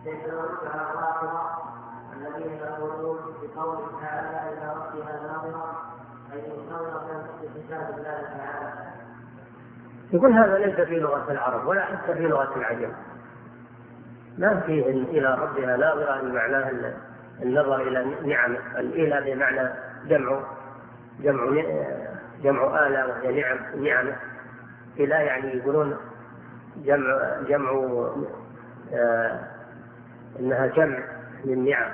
ليس ربها ظاهرة الذين يقولون بقوله تعالى إلى ربها ناظرة أي ناظرة بكتاب الله تعالى. يقول هذا ليس في لغة العرب ولا حتى في لغة العجم، ما فيه إلى ربها ناظرة بمعناه النظر إلى نعم. الإله بمعنى جمع آلة وهي نعم. إله يعني يقولون جمع إنها جمع من نعم،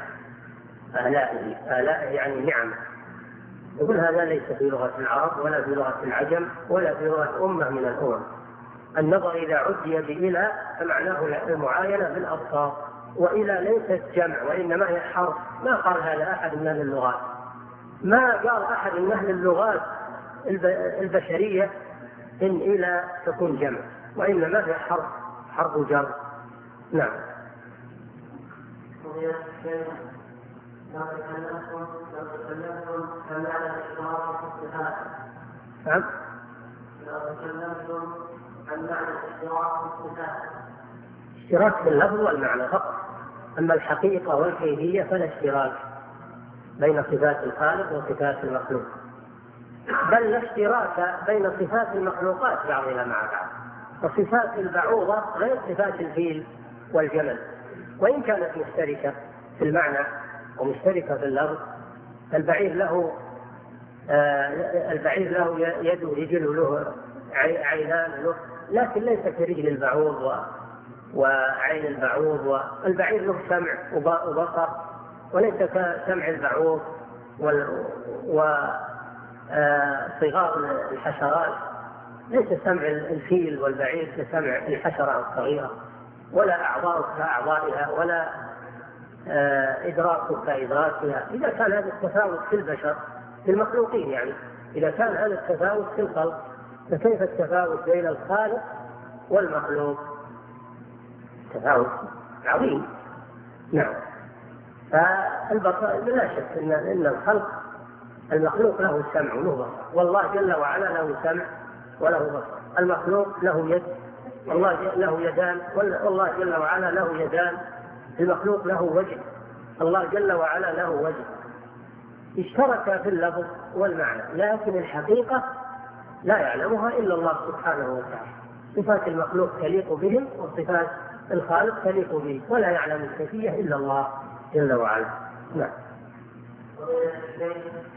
آلاء يعني نعم. يقول هذا ليس في لغة العرب ولا في لغة العجم ولا في لغة أمة من الأمم. النظر إذا عدي بإلى فمعناه المعاينة بالأبصار، وإلى ليست جمع وإنما هي حرف. ما قال هذا أحد من أهل اللغات، ما قال أحد من أهل اللغات البشرية إن إلى تكون جمع، وإنما هي حرف جر. نعم. اشتراك في اللفظ والمعنى فقط، أما الحقيقة والكيفية فلا اشتراك بين صفات الخالق وصفات المخلوق، بل لا اشتراك بين صفات المخلوقات بعضها مع بعض. وصفات البعوضة غير صفات الفيل والجمل، وإن كانت مشتركة في المعنى ومشتركة في اللفظ. البعير له يد ورجل، له عينان له، لكن ليس كرجل البعوض وعين البعوض. والبعير له سمع وبصر وليس كسمع البعوض وصغار الحشرات. ليس سمع الفيل والبعير كسمع الحشرة الصغيرة، ولا أعضاء كأعضائها، ولا إدراك كإدراكها. إذا كان هذا التفاوت في البشر في المخلوقين، يعني إذا كان هذا التفاوت في الخلق، فكيف التفاوت بين الخالق والمخلوق؟ تفاوت عظيم. نعم. فالبصر لا شك إن المخلوق له سمع وله بصر، والله جل وعلا له سمع وله بصر. المخلوق له يد، الله له يدان، والله جل وعلا له يدان. المخلوق له وجه، الله جل وعلا له وجه. اشترك في اللفظ والمعنى، لكن الحقيقة لا يعلمها إلا الله سبحانه وتعالى. صفات المخلوق تليق بهم، وصفات الخالق تليق به، ولا يعلم الكيفية إلا الله جل وعلا. نعم.